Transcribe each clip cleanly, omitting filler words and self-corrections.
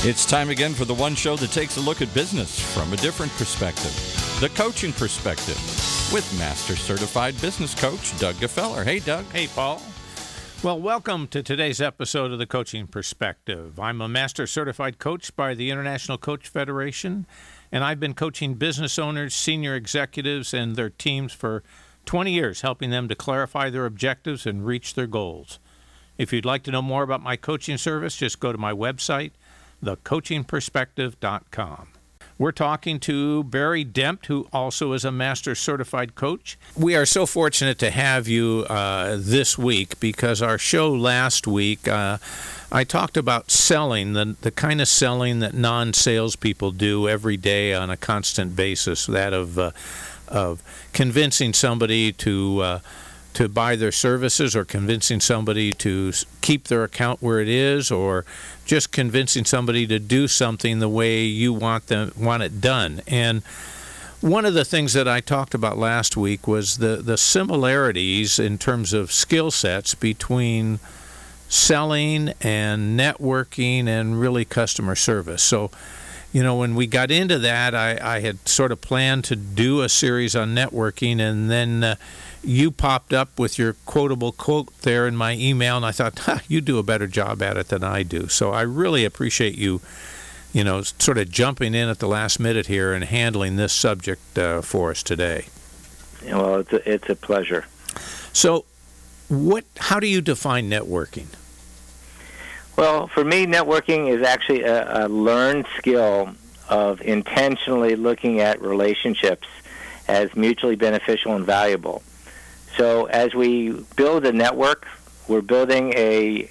It's time again for the one show that takes a look at business from a different perspective, the coaching perspective, with Master Certified Business Coach Doug Gefeller. Hey, Doug. Hey, Paul. Well, welcome to today's episode of the Coaching Perspective. I'm a Master Certified Coach by the International Coach Federation, and I've been coaching business owners, senior executives, and their teams for 20 years, helping them to clarify their objectives and reach their goals. If you'd like to know more about my coaching service, just go to my website, thecoachingperspective.com. We're talking to Barry Dempt, who also is a Master Certified Coach. We are so fortunate to have you this week because our show last week, I talked about selling, the kind of selling that non-salespeople do every day on a constant basis, that of convincing somebody to buy their services, or convincing somebody to keep their account where it is, or just convincing somebody to do something the way you want it done. And one of the things that I talked about last week was the similarities in terms of skill sets between selling and networking and really customer service. So, you know, when we got into that, I had sort of planned to do a series on networking, and then you popped up with your quotable quote there in my email, and I thought, you do a better job at it than I do. So I really appreciate you, sort of jumping in at the last minute here and handling this subject for us today. Well, it's a pleasure. So how do you define networking? Well, for me, networking is actually a learned skill of intentionally looking at relationships as mutually beneficial and valuable. So as we build a network, we're building a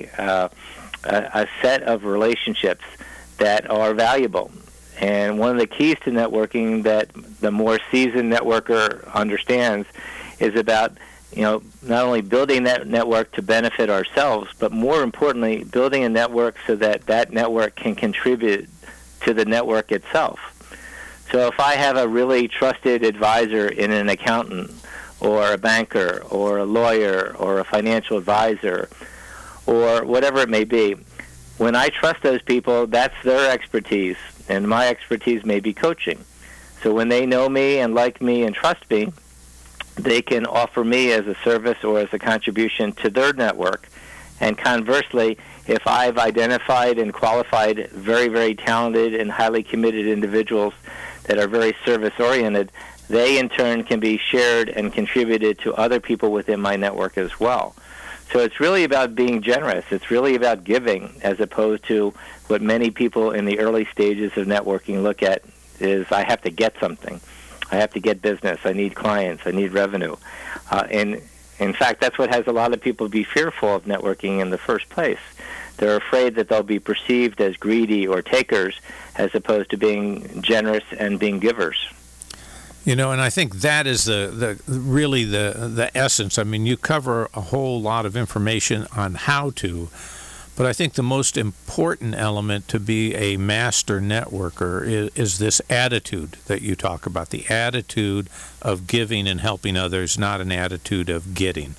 set of relationships that are valuable. And one of the keys to networking that the more seasoned networker understands is about not only building that network to benefit ourselves, but more importantly, building a network so that network can contribute to the network itself. So if I have a really trusted advisor in an accountant, or a banker, or a lawyer, or a financial advisor, or whatever it may be, when I trust those people, that's their expertise, and my expertise may be coaching. So when they know me and like me and trust me, they can offer me as a service or as a contribution to their network. And conversely, if I've identified and qualified very, very talented and highly committed individuals that are very service-oriented, they in turn can be shared and contributed to other people within my network as well. So it's really about being generous. It's really about giving, as opposed to what many people in the early stages of networking look at is, I have to get something. I have to get business. I need clients. I need revenue. And in fact, that's what has a lot of people be fearful of networking in the first place. They're afraid that they'll be perceived as greedy or takers, as opposed to being generous and being givers. And I think that is really the essence. I mean, you cover a whole lot of information on how to, but I think the most important element to be a master networker is this attitude that you talk about, the attitude of giving and helping others, not an attitude of getting.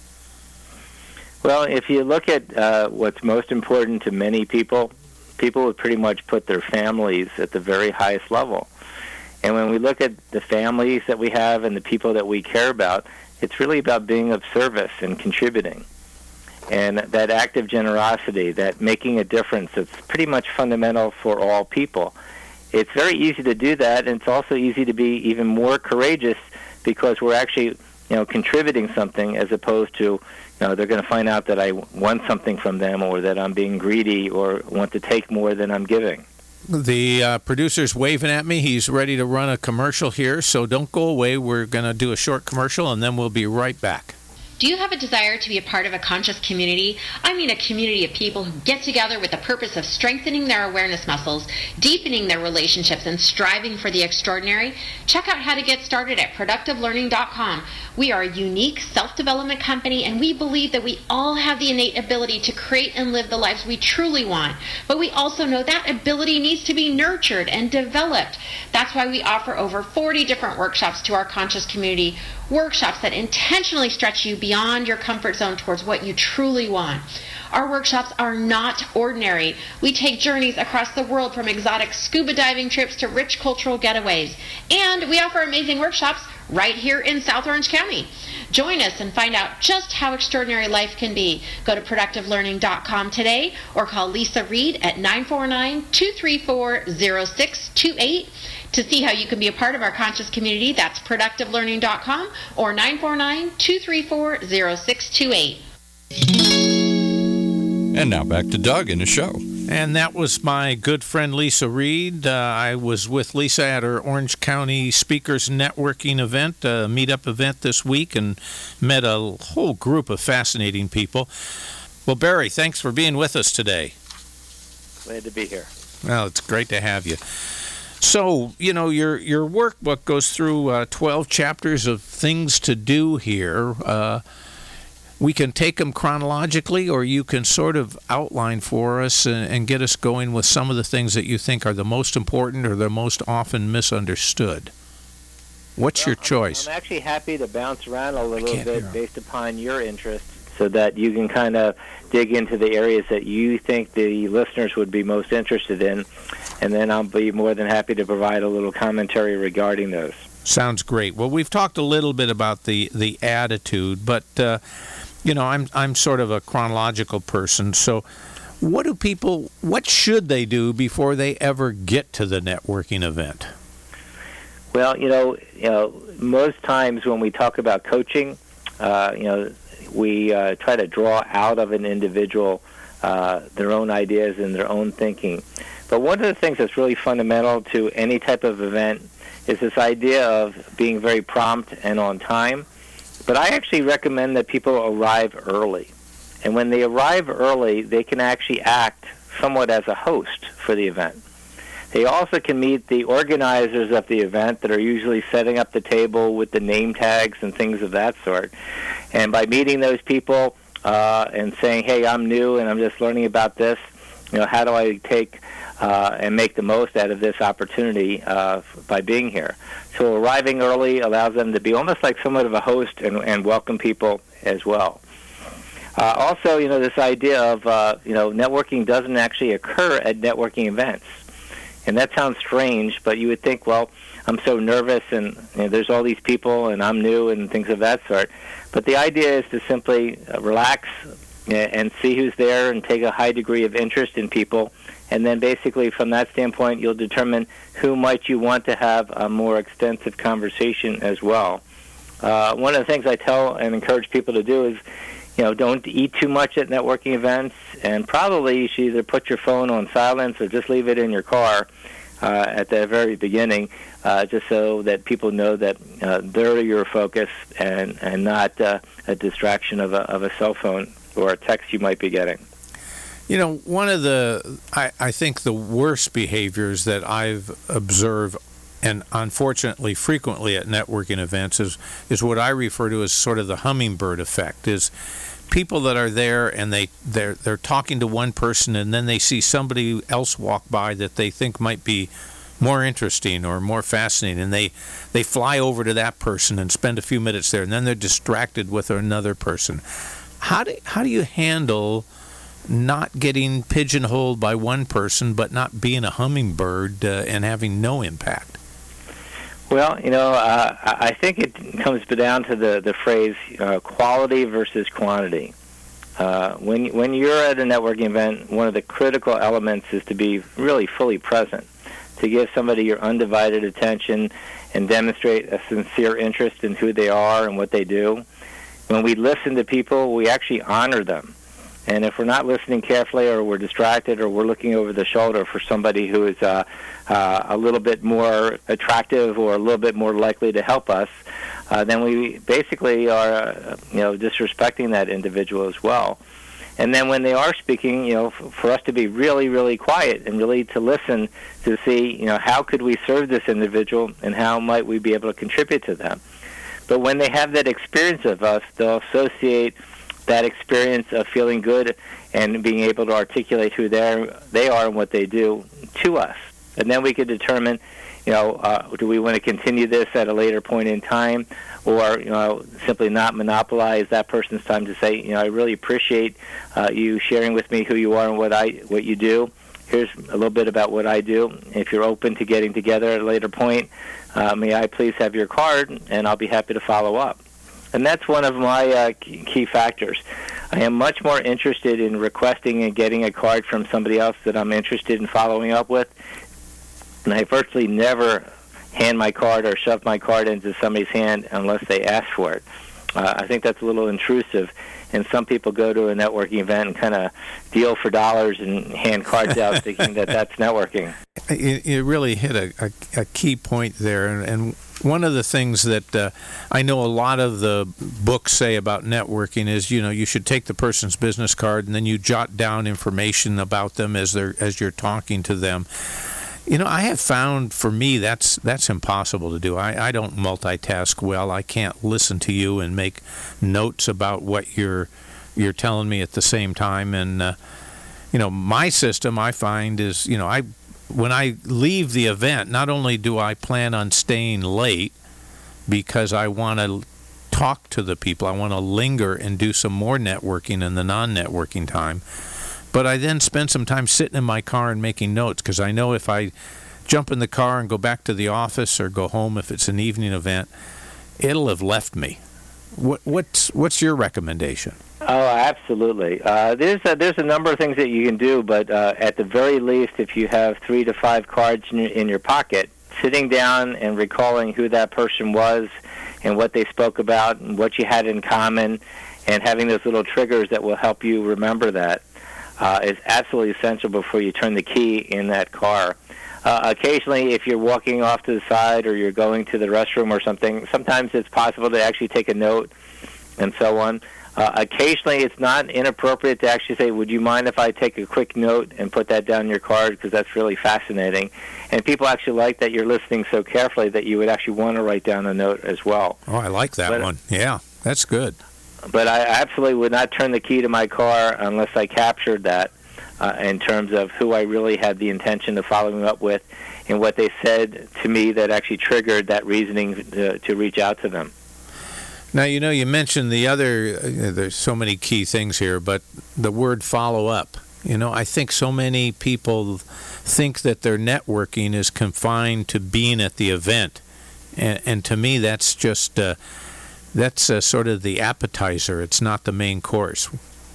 Well, if you look at what's most important to many people would pretty much put their families at the very highest level. And when we look at the families that we have and the people that we care about, it's really about being of service and contributing. And that active generosity, that making a difference, it's pretty much fundamental for all people. It's very easy to do that, and it's also easy to be even more courageous because we're actually, contributing something, as opposed to, they're going to find out that I want something from them, or that I'm being greedy or want to take more than I'm giving. The producer's waving at me. He's ready to run a commercial here, so don't go away. We're going to do a short commercial, and then we'll be right back. Do you have a desire to be a part of a conscious community? I mean a community of people who get together with the purpose of strengthening their awareness muscles, deepening their relationships, and striving for the extraordinary? Check out how to get started at productivelearning.com. We are a unique self-development company, and we believe that we all have the innate ability to create and live the lives we truly want. But we also know that ability needs to be nurtured and developed. That's why we offer over 40 different workshops to our conscious community, workshops that intentionally stretch you beyond your comfort zone towards what you truly want. Our workshops are not ordinary. We take journeys across the world, from exotic scuba diving trips to rich cultural getaways. And we offer amazing workshops right here in South Orange County. Join us and find out just how extraordinary life can be. Go to productivelearning.com today or call Lisa Reed at 949-234-0628 to see how you can be a part of our conscious community. That's productivelearning.com or 949-234-0628. And now back to Doug and the show. And that was my good friend Lisa Reed. I was with Lisa at her Orange County Speakers Networking event, a meetup event this week, and met a whole group of fascinating people. Well, Barry, thanks for being with us today. Glad to be here. Well, it's great to have you. So, your workbook goes through 12 chapters of things to do here. We can take them chronologically, or you can sort of outline for us and get us going with some of the things that you think are the most important or the most often misunderstood. What's your choice? I'm actually happy to bounce around a little bit based upon your interest, so that you can kind of dig into the areas that you think the listeners would be most interested in, and then I'll be more than happy to provide a little commentary regarding those. Sounds great. Well, we've talked a little bit about the attitude, but I'm sort of a chronological person. So, what should they do before they ever get to the networking event? Well, most times when we talk about coaching, we try to draw out of an individual their own ideas and their own thinking. But one of the things that's really fundamental to any type of event is this idea of being very prompt and on time. But I actually recommend that people arrive early. And when they arrive early, they can actually act somewhat as a host for the event. They also can meet the organizers of the event that are usually setting up the table with the name tags and things of that sort. And by meeting those people and saying, hey, I'm new and I'm just learning about this, how do I take and make the most out of this opportunity by being here? So arriving early allows them to be almost like somewhat of a host and welcome people as well. Also, this idea of, networking doesn't actually occur at networking events. And that sounds strange, but you would think, well, I'm so nervous and there's all these people and I'm new and things of that sort. But the idea is to simply relax and see who's there and take a high degree of interest in people. And then basically from that standpoint, you'll determine who might you want to have a more extensive conversation as well. One of the things I tell and encourage people to do is, don't eat too much at networking events, and probably you should either put your phone on silence or just leave it in your car at the very beginning, just so that people know that they're your focus and not a distraction of a cell phone or a text you might be getting. One of I think the worst behaviors that I've observed, and unfortunately frequently at networking events, is what I refer to as sort of the hummingbird effect. Is people that are there and they're talking to one person, and then they see somebody else walk by that they think might be more interesting or more fascinating, and they fly over to that person and spend a few minutes there, and then they're distracted with another person. How do you handle not getting pigeonholed by one person, but not being a hummingbird and having no impact? Well, I think it comes down to the phrase quality versus quantity. When you're at a networking event, one of the critical elements is to be really fully present, to give somebody your undivided attention and demonstrate a sincere interest in who they are and what they do. When we listen to people, we actually honor them. And if we're not listening carefully, or we're distracted, or we're looking over the shoulder for somebody who is a little bit more attractive or a little bit more likely to help us, then we basically are, disrespecting that individual as well. And then when they are speaking, for us to be really, really quiet and really to listen to see, how could we serve this individual and how might we be able to contribute to them. But when they have that experience of us, they'll associate that experience of feeling good and being able to articulate who they are and what they do to us. And then we can determine do we want to continue this at a later point in time, or simply not monopolize that person's time to say, I really appreciate you sharing with me who you are and what you do. Here's a little bit about what I do. If you're open to getting together at a later point, may I please have your card, and I'll be happy to follow up. And that's one of my key factors. I am much more interested in requesting and getting a card from somebody else that I'm interested in following up with. And I virtually never hand my card or shove my card into somebody's hand unless they ask for it. I think that's a little intrusive. And some people go to a networking event and kind of deal for dollars and hand cards out thinking that that's networking. You really hit a key point there. And one of the things that I know a lot of the books say about networking is, you should take the person's business card and then you jot down information about them as you're talking to them. I have found for me that's impossible to do. I don't multitask well. I can't listen to you and make notes about what you're telling me at the same time. And my system I find is when I leave the event, not only do I plan on staying late because I want to talk to the people, I want to linger and do some more networking in the non-networking time. But I then spend some time sitting in my car and making notes, because I know if I jump in the car and go back to the office or go home if it's an evening event, it'll have left me. What's your recommendation? Oh, absolutely. There's a number of things that you can do, but at the very least, if you have 3 to 5 cards in your pocket, sitting down and recalling who that person was and what they spoke about and what you had in common, and having those little triggers that will help you remember that. Is absolutely essential before you turn the key in that car. Occasionally, if you're walking off to the side or you're going to the restroom or something, sometimes it's possible to actually take a note and so on. Occasionally, it's not inappropriate to actually say, would you mind if I take a quick note and put that down in your card, because that's really fascinating. And people actually like that you're listening so carefully that you would actually want to write down a note as well. Oh, I like that one. Yeah, that's good. But I absolutely would not turn the key to my car unless I captured that in terms of who I really had the intention of following up with and what they said to me that actually triggered that reasoning to reach out to them. Now, you mentioned the other, there's so many key things here, but the word follow up. I think so many people think that their networking is confined to being at the event. And to me, that's just... That's sort of the appetizer. It's not the main course.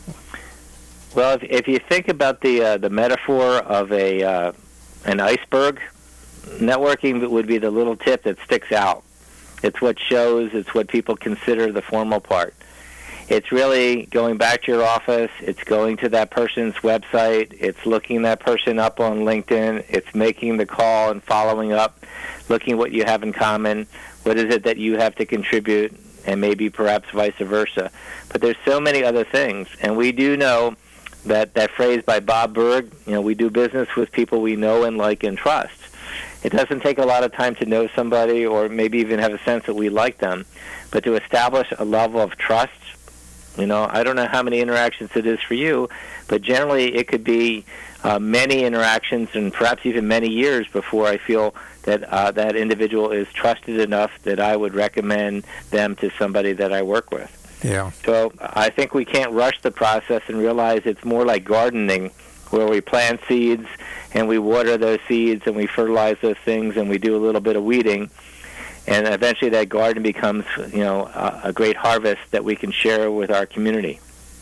Well, if you think about the metaphor of an iceberg, networking would be the little tip that sticks out. It's what shows. It's what people consider the formal part. It's really going back to your office. It's going to that person's website. It's looking that person up on LinkedIn. It's making the call and following up, looking what you have in common. What is it that you have to contribute? And maybe perhaps vice versa. But there's so many other things. And we do know that phrase by Bob Berg, we do business with people we know and like and trust. It doesn't take a lot of time to know somebody or maybe even have a sense that we like them. But to establish a level of trust, I don't know how many interactions it is for you, but generally it could be many interactions and perhaps even many years before I feel that that individual is trusted enough that I would recommend them to somebody that I work with. Yeah. So I think we can't rush the process and realize it's more like gardening, where we plant seeds and we water those seeds and we fertilize those things and we do a little bit of weeding. And eventually that garden becomes, a great harvest that we can share with our community.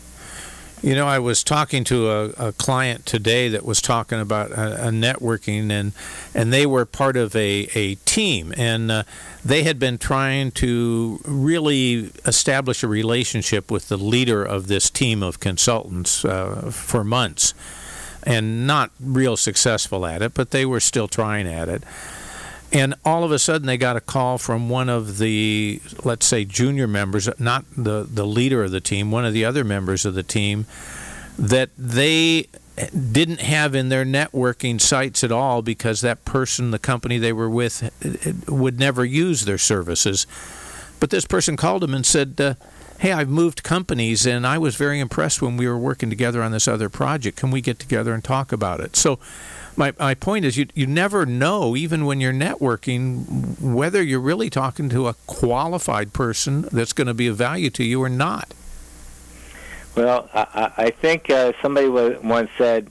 I was talking to a client today that was talking about a networking, and they were part of a team, and they had been trying to really establish a relationship with the leader of this team of consultants for months, and not real successful at it, but they were still trying at it. And all of a sudden, they got a call from one of the, let's say, junior members, not the leader of the team, one of the other members of the team, that they didn't have in their networking sites at all because that person, the company they were with, would never use their services. But this person called him and said, hey, I've moved companies, and I was very impressed when we were working together on this other project. Can we get together and talk about it? So My point is you never know, even when you're networking, whether you're really talking to a qualified person that's going to be of value to you or not. Well, I think somebody once said,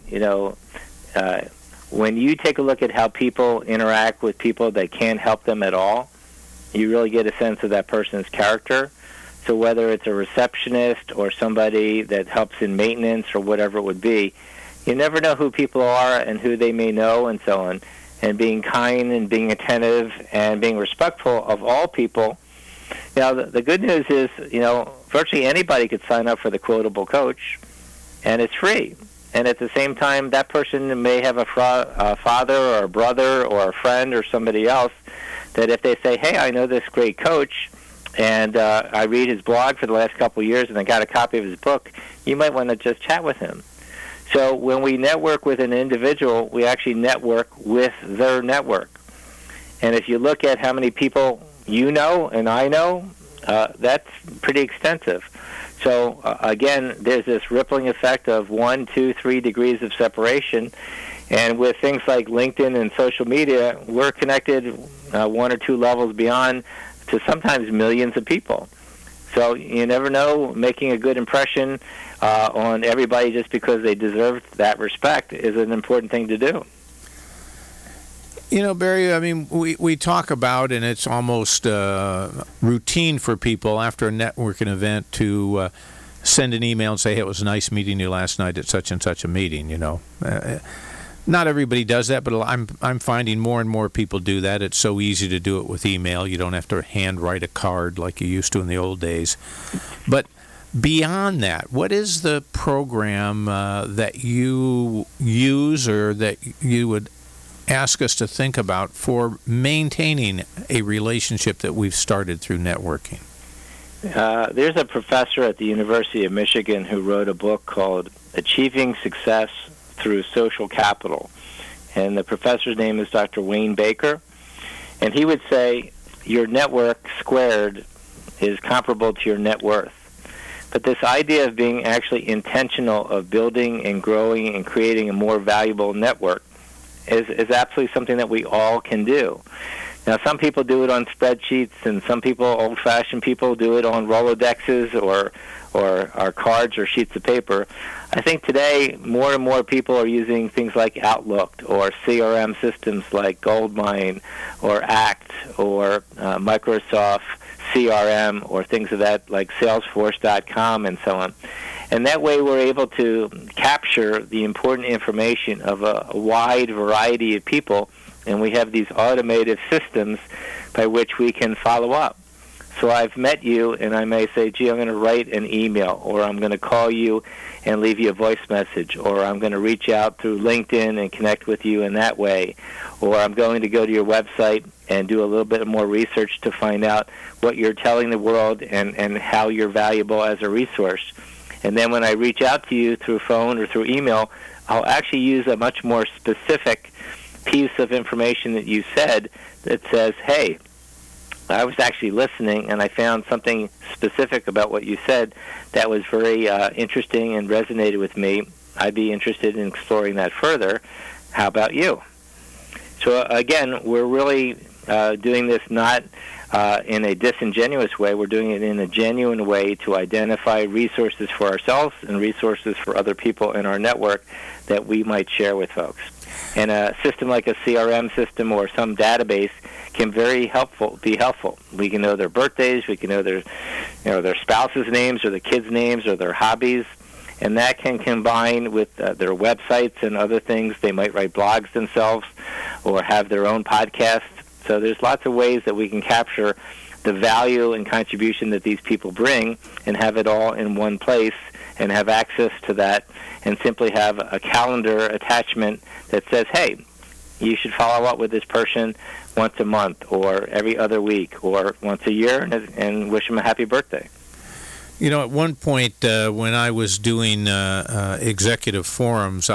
when you take a look at how people interact with people that can't help them at all, you really get a sense of that person's character. So whether it's a receptionist or somebody that helps in maintenance or whatever it would be, you never know who people are and who they may know and so on. And being kind and being attentive and being respectful of all people. Now, the good news is, virtually anybody could sign up for the Quotable Coach, and it's free. And at the same time, that person may have a father or a brother or a friend or somebody else that if they say, hey, I know this great coach, and I read his blog for the last couple of years, and I got a copy of his book, you might want to just chat with him. So when we network with an individual, we actually network with their network. And if you look at how many people you know and I know, that's pretty extensive. So again, there's this rippling effect of 1, 2, 3 degrees of separation. And with things like LinkedIn and social media, we're connected 1 or 2 levels beyond to sometimes millions of people. So you never know, making a good impression on everybody just because they deserve that respect is an important thing to do. Barry, I mean, we talk about, and it's almost routine for people after a networking event to send an email and say, hey, it was nice meeting you last night at such and such a meeting, Not everybody does that, but I'm finding more and more people do that. It's so easy to do it with email. You don't have to handwrite a card like you used to in the old days. But beyond that, what is the program that you use or that you would ask us to think about for maintaining a relationship that we've started through networking? There's a professor at the University of Michigan who wrote a book called Achieving Success Through Social Capital. And the professor's name is Dr. Wayne Baker. And he would say your network squared is comparable to your net worth. But this idea of being actually intentional of building and growing and creating a more valuable network is absolutely something that we all can do. Now, some people do it on spreadsheets, and some people, old-fashioned people, do it on Rolodexes or cards or sheets of paper. I think today more and more people are using things like Outlook or CRM systems like Goldmine or ACT or Microsoft CRM or things of that like Salesforce.com and so on. And that way we're able to capture the important information of a wide variety of people, and we have these automated systems by which we can follow up. So I've met you, and I may say, gee, I'm going to write an email, or I'm going to call you and leave you a voice message, or I'm going to reach out through LinkedIn and connect with you in that way, or I'm going to go to your website and do a little bit more research to find out what you're telling the world and how you're valuable as a resource. And then when I reach out to you through phone or through email, I'll actually use a much more specific piece of information that you said that says, hey, I was actually listening, and I found something specific about what you said that was very interesting and resonated with me. I'd be interested in exploring that further. How about you? So, again, we're really doing this not in a disingenuous way. We're doing it in a genuine way to identify resources for ourselves and resources for other people in our network that we might share with folks. And a system like a CRM system or some database can be helpful. We can know their birthdays, we can know their spouses' names or the kids' names or their hobbies, and that can combine with their websites and other things. They might write blogs themselves or have their own podcasts. So there's lots of ways that we can capture the value and contribution that these people bring and have it all in one place and have access to that and simply have a calendar attachment that says, hey, you should follow up with this person once a month or every other week or once a year and wish them a happy birthday. At one point when I was doing executive forums,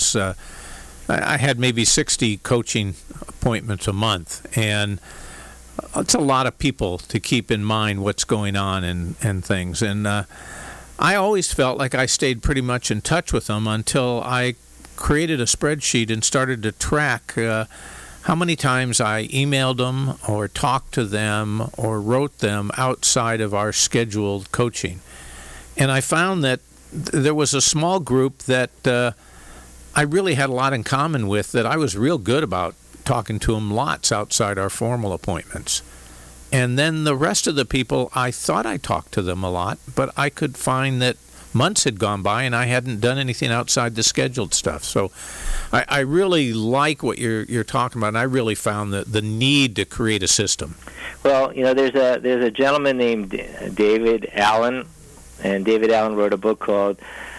I had maybe 60 coaching appointments a month, and it's a lot of people to keep in mind what's going on and things. And I always felt like I stayed pretty much in touch with them until I created a spreadsheet and started to track how many times I emailed them or talked to them or wrote them outside of our scheduled coaching. And I found that there was a small group that I really had a lot in common with, that I was real good about talking to them lots outside our formal appointments. And then the rest of the people, I thought I talked to them a lot, but I could find that months had gone by and I hadn't done anything outside the scheduled stuff. So I really like what you're talking about, and I really found the need to create a system. Well, there's a gentleman named David Allen, and David Allen wrote a book called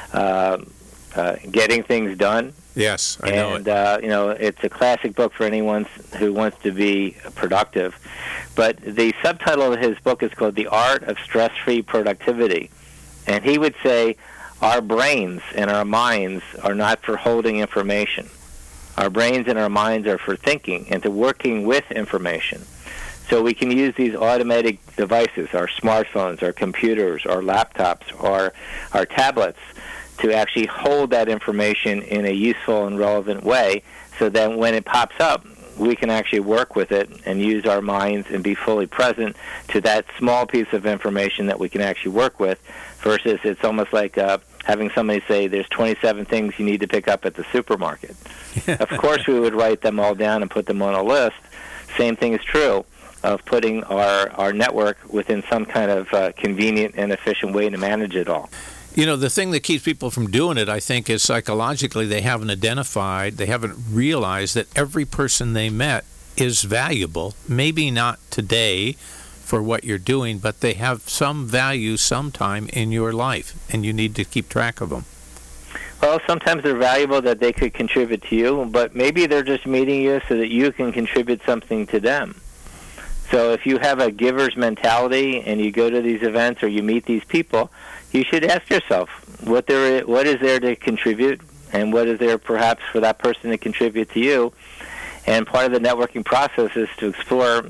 Getting Things Done. Yes, I know it. And it's a classic book for anyone who wants to be productive. But the subtitle of his book is called The Art of Stress-Free Productivity. And he would say our brains and our minds are not for holding information. Our brains and our minds are for thinking and to working with information. So we can use these automatic devices, our smartphones, our computers, our laptops, our tablets, to actually hold that information in a useful and relevant way, so that when it pops up, we can actually work with it and use our minds and be fully present to that small piece of information that we can actually work with, versus it's almost like having somebody say there's 27 things you need to pick up at the supermarket. Of course, we would write them all down and put them on a list. Same thing is true of putting our network within some kind of convenient and efficient way to manage it all. The thing that keeps people from doing it, I think, is psychologically they haven't realized that every person they met is valuable. Maybe not today for what you're doing, but they have some value sometime in your life, and you need to keep track of them. Well, sometimes they're valuable that they could contribute to you, but maybe they're just meeting you so that you can contribute something to them. So if you have a giver's mentality and you go to these events or you meet these people, you should ask yourself what is there to contribute, and what is there perhaps for that person to contribute to you. And part of the networking process is to explore,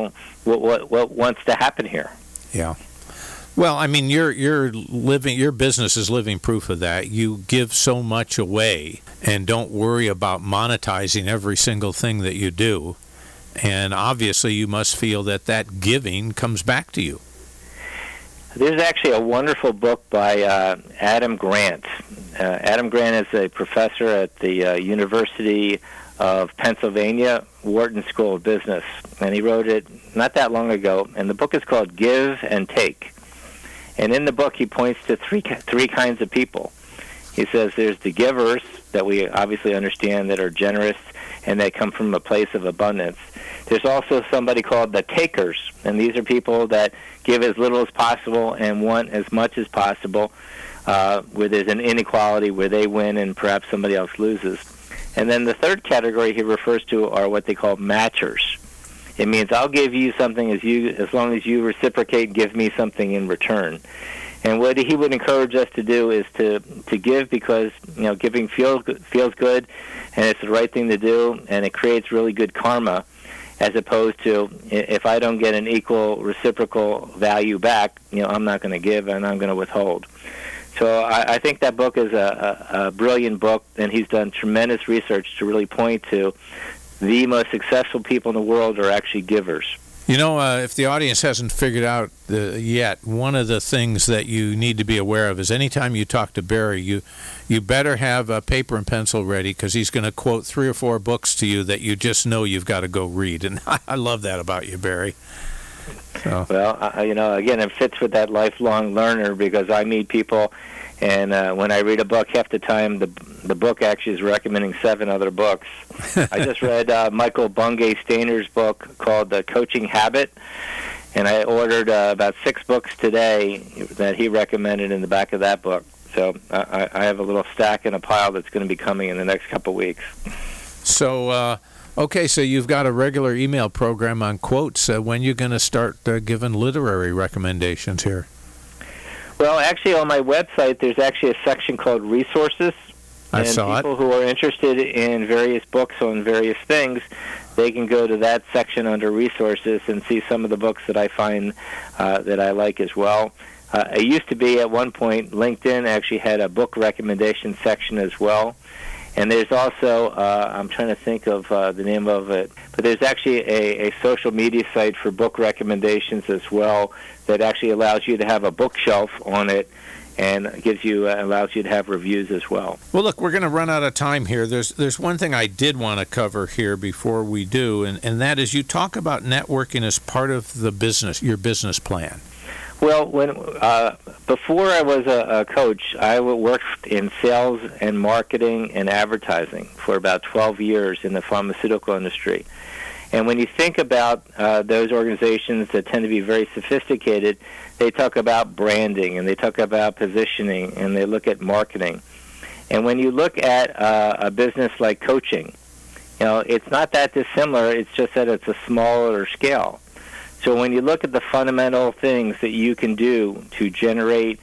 what wants to happen here. Yeah. Well, I mean, your business is living proof of that. You give so much away and don't worry about monetizing every single thing that you do. And obviously you must feel that giving comes back to you. There's actually a wonderful book by Adam Grant. Adam Grant is a professor at the University of Pennsylvania, Wharton School of Business, and he wrote it not that long ago, and the book is called Give and Take. And in the book he points to three kinds of people. He says there's the givers that we obviously understand that are generous and they come from a place of abundance. There's also somebody called the takers, and these are people that give as little as possible and want as much as possible, where there's an inequality where they win and perhaps somebody else loses. And then the third category he refers to are what they call matchers. It means I'll give you something as long as you reciprocate and give me something in return. And what he would encourage us to do is to give because giving feels good, and it's the right thing to do, and it creates really good karma, as opposed to if I don't get an equal reciprocal value back, I'm not going to give and I'm going to withhold. So I think that book is a brilliant book, and he's done tremendous research to really point to the most successful people in the world are actually givers. If the audience hasn't figured out yet, one of the things that you need to be aware of is anytime you talk to Barry, you better have a paper and pencil ready, because he's going to quote 3 or 4 books to you that you just know you've got to go read. And I love that about you, Barry. So. Well, again, it fits with that lifelong learner, because I meet people, and when I read a book, half the time the book actually is recommending 7 other books. I just read Michael Bungay Stainer's book called The Coaching Habit, and I ordered about 6 books today that he recommended in the back of that book. So I have a little stack in a pile that's going to be coming in the next couple of weeks. So, okay, so you've got a regular email program on quotes. When are you going to start giving literary recommendations here? Well, actually, on my website, there's actually a section called Resources. I saw it. And people who are interested in various books on various things, they can go to that section under Resources and see some of the books that I find that I like as well. It used to be at one point, LinkedIn actually had a book recommendation section as well. And there's also, I'm trying to think of the name of it, but there's actually a social media site for book recommendations as well that actually allows you to have a bookshelf on it and allows you to have reviews as well. Well, look, we're going to run out of time here. There's one thing I did want to cover here before we do, and that is you talk about networking as part of the business, your business plan. Well, before I was a coach, I worked in sales and marketing and advertising for about 12 years in the pharmaceutical industry. And when you think about those organizations that tend to be very sophisticated, they talk about branding and they talk about positioning and they look at marketing. And when you look at a business like coaching, it's not that dissimilar. It's just that it's a smaller scale. So when you look at the fundamental things that you can do to generate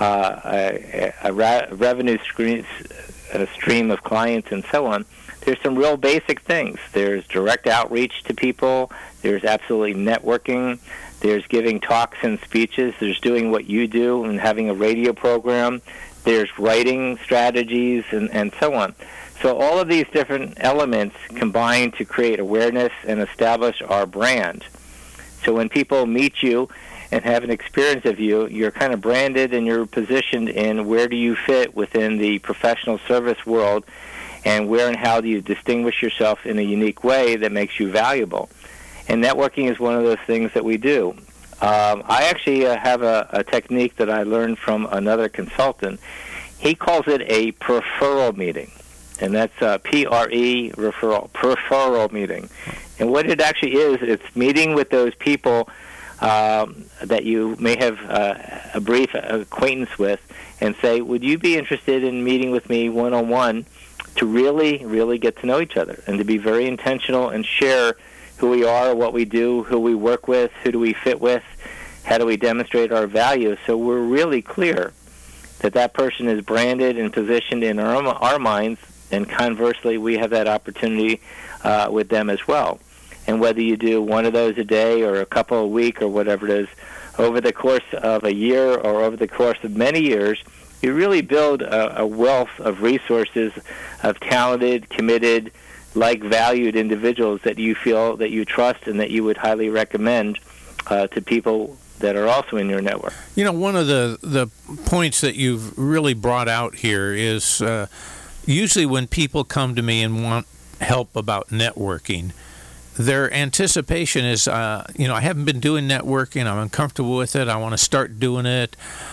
a revenue stream of clients and so on, there's some real basic things. There's direct outreach to people. There's absolutely networking. There's giving talks and speeches. There's doing what you do and having a radio program. There's writing strategies and so on. So all of these different elements combine to create awareness and establish our brand. So when people meet you and have an experience of you, you're kind of branded and you're positioned in where do you fit within the professional service world and where and how do you distinguish yourself in a unique way that makes you valuable. And networking is one of those things that we do. I actually have a technique that I learned from another consultant. He calls it a preferral meeting, and that's P-R-E, preferral meeting. And what it actually is, it's meeting with those people that you may have a brief acquaintance with and say, would you be interested in meeting with me one-on-one to really, really get to know each other and to be very intentional and share who we are, what we do, who we work with, who do we fit with, how do we demonstrate our value. So we're really clear that that person is branded and positioned in our minds, and conversely, we have that opportunity with them as well. And whether you do one of those a day or a couple a week or whatever it is, over the course of a year or over the course of many years, you really build a wealth of resources of talented, committed, valued individuals that you feel that you trust and that you would highly recommend to people that are also in your network. One of the points that you've really brought out here is usually when people come to me and want help about networking, their anticipation is, I haven't been doing networking, I'm uncomfortable with it, I want to start doing it.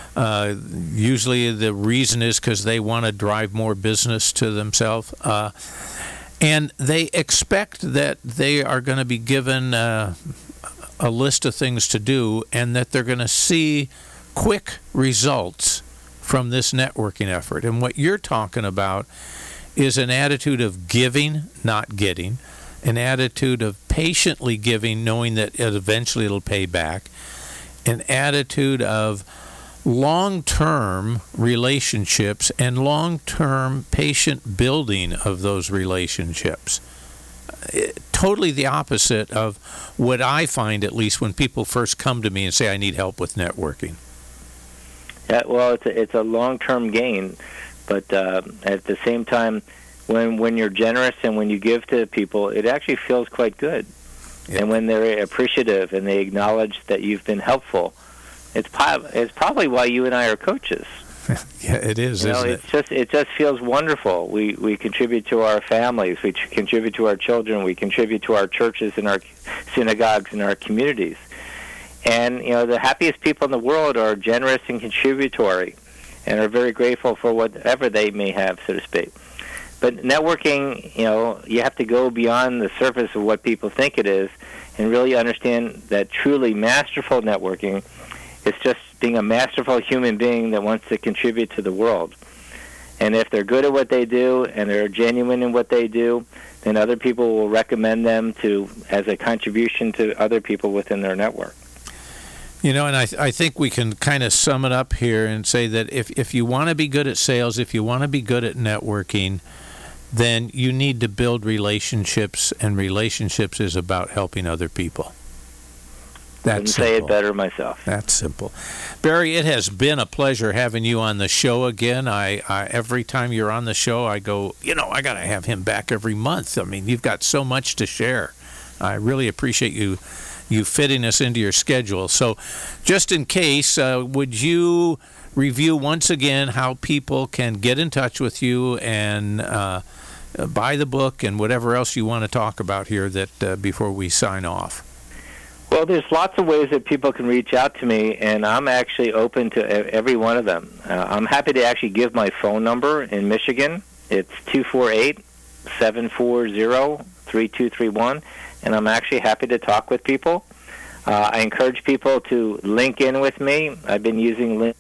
Usually the reason is because they want to drive more business to themselves. And they expect that they are going to be given a list of things to do and that they're going to see quick results from this networking effort. And what you're talking about is an attitude of giving, not getting, an attitude of patiently giving, knowing that eventually it'll pay back, an attitude of long-term relationships and long-term patient building of those relationships. Totally the opposite of what I find, at least when people first come to me and say, I need help with networking. Yeah, well, it's a long-term gain, but at the same time, when you're generous and when you give to people, it actually feels quite good. Yeah. And when they're appreciative and they acknowledge that you've been helpful, it's probably why you and I are coaches. Yeah, it is, isn't it? It just feels wonderful. We contribute to our families. We contribute to our children. We contribute to our churches and our synagogues and our communities. And, the happiest people in the world are generous and contributory and are very grateful for whatever they may have, so to speak. But networking, you have to go beyond the surface of what people think it is and really understand that truly masterful networking is just being a masterful human being that wants to contribute to the world. And if they're good at what they do and they're genuine in what they do, then other people will recommend them as a contribution to other people within their network. And I think we can kind of sum it up here and say that if you want to be good at sales, if you want to be good at networking, then you need to build relationships, and relationships is about helping other people. Couldn't say it better myself. That's simple. Barry, it has been a pleasure having you on the show again. I every time you're on the show, I go, I got to have him back every month. I mean, you've got so much to share. I really appreciate you fitting us into your schedule. So just in case, would you review once again how people can get in touch with you and buy the book and whatever else you want to talk about here that before we sign off? Well, there's lots of ways that people can reach out to me, and I'm actually open to every one of them. I'm happy to actually give my phone number in Michigan. It's 248-740-3231, and I'm actually happy to talk with people. I encourage people to link in with me. I've been using LinkedIn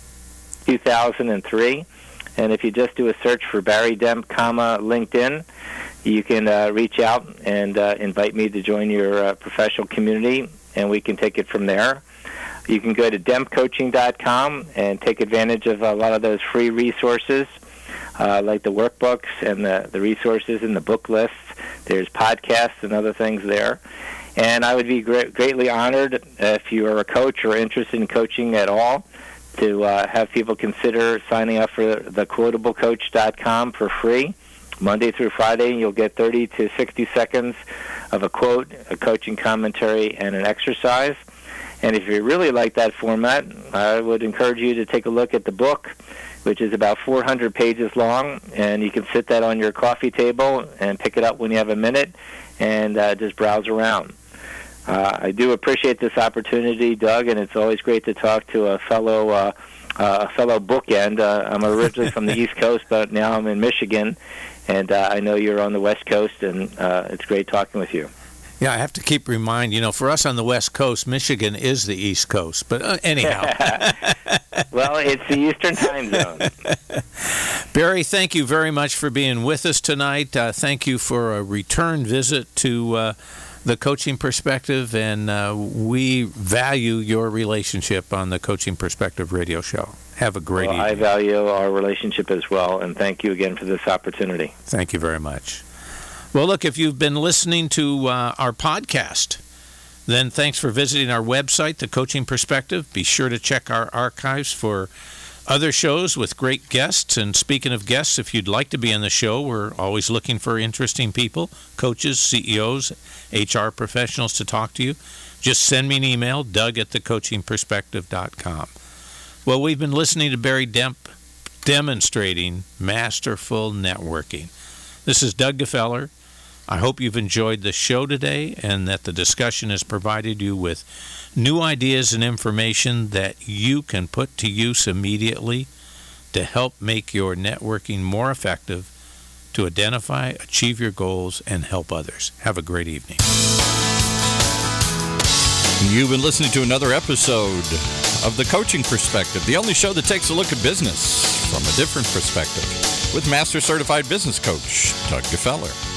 2003, and if you just do a search for Barry Demp, LinkedIn, you can reach out and invite me to join your professional community, and we can take it from there. You can go to dempcoaching.com and take advantage of a lot of those free resources, like the workbooks and the resources and the book lists. There's podcasts and other things there. And I would be greatly honored if you are a coach or interested in coaching at all to have people consider signing up for thequotablecoach.com for free. Monday through Friday, you'll get 30 to 60 seconds of a quote, a coaching commentary, and an exercise. And if you really like that format, I would encourage you to take a look at the book, which is about 400 pages long, and you can sit that on your coffee table and pick it up when you have a minute and just browse around. I do appreciate this opportunity, Doug, and it's always great to talk to a fellow bookend. I'm originally from the East Coast, but now I'm in Michigan, and I know you're on the West Coast, and it's great talking with you. Yeah, I have to keep reminding, for us on the West Coast, Michigan is the East Coast. But anyhow. Well, it's the Eastern time zone. Barry, thank you very much for being with us tonight. Thank you for a return visit to the Coaching Perspective, and we value your relationship on the Coaching Perspective radio show. Have a great evening. I value our relationship as well, and thank you again for this opportunity. Thank you very much. Well, look, if you've been listening to our podcast, then thanks for visiting our website, The Coaching Perspective. Be sure to check our archives for other shows with great guests. And speaking of guests, if you'd like to be on the show, we're always looking for interesting people, coaches, CEOs, HR professionals to talk to you. Just send me an email, doug@thecoachingperspective.com. Well, we've been listening to Barry Demp demonstrating masterful networking. This is Doug Gefeller. I hope you've enjoyed the show today and that the discussion has provided you with new ideas and information that you can put to use immediately to help make your networking more effective, to identify, achieve your goals, and help others. Have a great evening. You've been listening to another episode of The Coaching Perspective, the only show that takes a look at business from a different perspective, with Master Certified Business Coach Doug Gefeller.